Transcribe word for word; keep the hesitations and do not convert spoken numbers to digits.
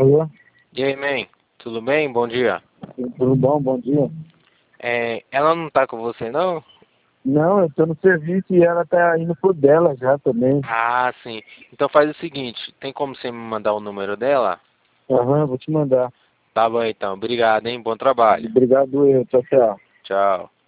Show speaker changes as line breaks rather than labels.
Alô?
E aí, man? Tudo bem? Bom dia.
Tudo bom? Bom dia.
É, ela não tá com você, não?
Não, eu tô no serviço e ela tá indo pro dela já também.
Ah, sim. Então faz o seguinte, tem como você me mandar o número dela?
Aham, vou te mandar.
Tá bom então. Obrigado, hein? Bom trabalho.
Obrigado, eu. Tchau, tchau.
Tchau.